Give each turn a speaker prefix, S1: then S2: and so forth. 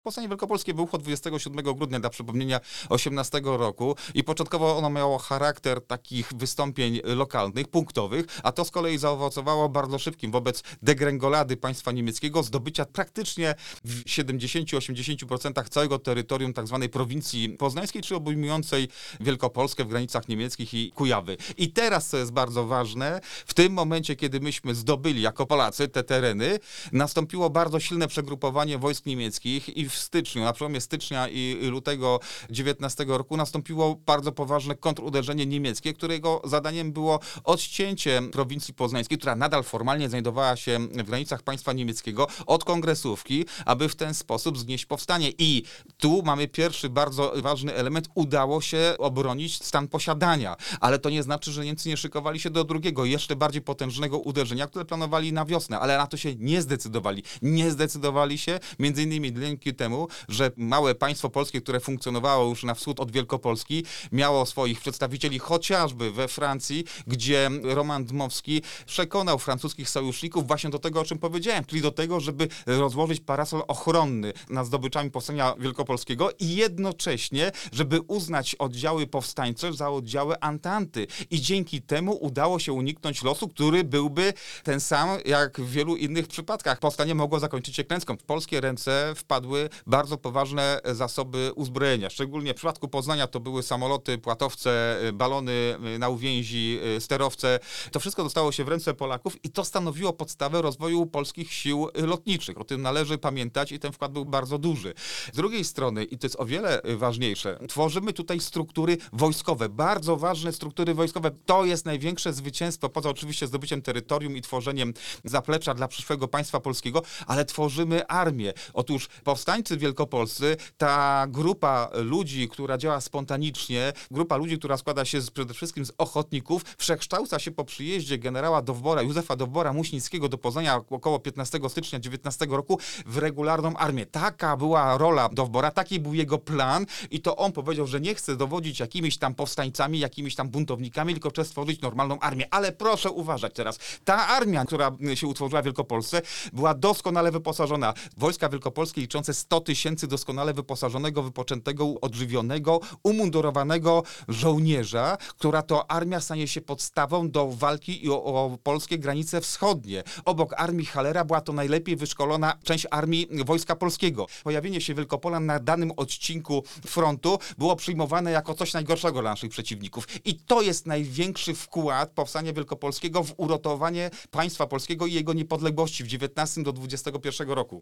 S1: Powstanie Wielkopolskie wybuchło 27 grudnia, dla przypomnienia, 18 roku i początkowo ono miało charakter takich wystąpień lokalnych, punktowych, a to z kolei zaowocowało bardzo szybkim wobec degrengolady państwa niemieckiego, zdobycia praktycznie w 70-80% całego terytorium tzw. prowincji poznańskiej, czy obejmującej Wielkopolskę w granicach niemieckich i Kujawy. I teraz, co jest bardzo ważne, w tym momencie, kiedy myśmy zdobyli jako Polacy te tereny, nastąpiło bardzo silne przegrupowanie wojsk niemieckich i w styczniu, na przełomie stycznia i lutego 19 roku nastąpiło bardzo poważne kontruderzenie niemieckie, którego zadaniem było odcięcie prowincji poznańskiej, która nadal formalnie znajdowała się w granicach państwa niemieckiego, od kongresówki, aby w ten sposób znieść powstanie. I tu mamy pierwszy bardzo ważny element. Udało się obronić stan posiadania, ale to nie znaczy, że Niemcy nie szykowali się do drugiego, jeszcze bardziej potężnego uderzenia, które planowali na wiosnę, ale na to się nie zdecydowali. Nie zdecydowali się między innymi dzięki temu, że małe państwo polskie, które funkcjonowało już na wschód od Wielkopolski, miało swoich przedstawicieli chociażby we Francji, gdzie Roman Dmowski przekonał francuskich sojuszników właśnie do tego, o czym powiedziałem, czyli do tego, żeby rozłożyć parasol ochronny nad zdobyczami powstania wielkopolskiego i jednocześnie, żeby uznać oddziały powstańcze za oddziały Antanty. I dzięki temu udało się uniknąć losu, który byłby ten sam, jak w wielu innych przypadkach. Powstanie mogło zakończyć się klęską. W polskie ręce wpadły bardzo poważne zasoby uzbrojenia. Szczególnie w przypadku Poznania to były samoloty, płatowce, balony na uwięzi, sterowce. To wszystko dostało się w ręce Polaków i to stanowiło podstawę rozwoju polskich sił lotniczych. O tym należy pamiętać i ten wkład był bardzo duży. Z drugiej strony, i to jest o wiele ważniejsze, tworzymy tutaj struktury wojskowe, bardzo ważne struktury wojskowe. To jest największe zwycięstwo, poza oczywiście zdobyciem terytorium i tworzeniem zaplecza dla przyszłego państwa polskiego, ale tworzymy armię. Otóż powstańcy wielkopolscy, ta grupa ludzi, która działa spontanicznie, grupa ludzi, która składa się przede wszystkim z ochotników, przekształca się po przyjeździe generała Dowbora, Józefa Dowbora-Muśnickiego do Poznania około 15 stycznia 19 roku w regularną armię. Taka była rola Dowbora, taki był jego plan i to on powiedział, że nie chce dowodzić jakimiś tam powstańcami, jakimiś tam buntownikami, tylko chce stworzyć normalną armię. Ale proszę uważać teraz, ta armia, która się utworzyła w Wielkopolsce, była doskonale wyposażona. Wojska wielkopolskie liczące 100 000 doskonale wyposażonego, wypoczętego, odżywionego, umundurowanego żołnierza, która to armia stanie się podstawą do walki o polskie granice wschodnie. Obok armii Hallera była to najlepiej wyszkolona część armii Wojska Polskiego. Pojawienie się Wielkopolan na danym odcinku frontu było przyjmowane jako coś najgorszego dla naszych przeciwników. I to jest największy wkład powstania wielkopolskiego w uratowanie państwa polskiego i jego niepodległości w XIX do XXI roku.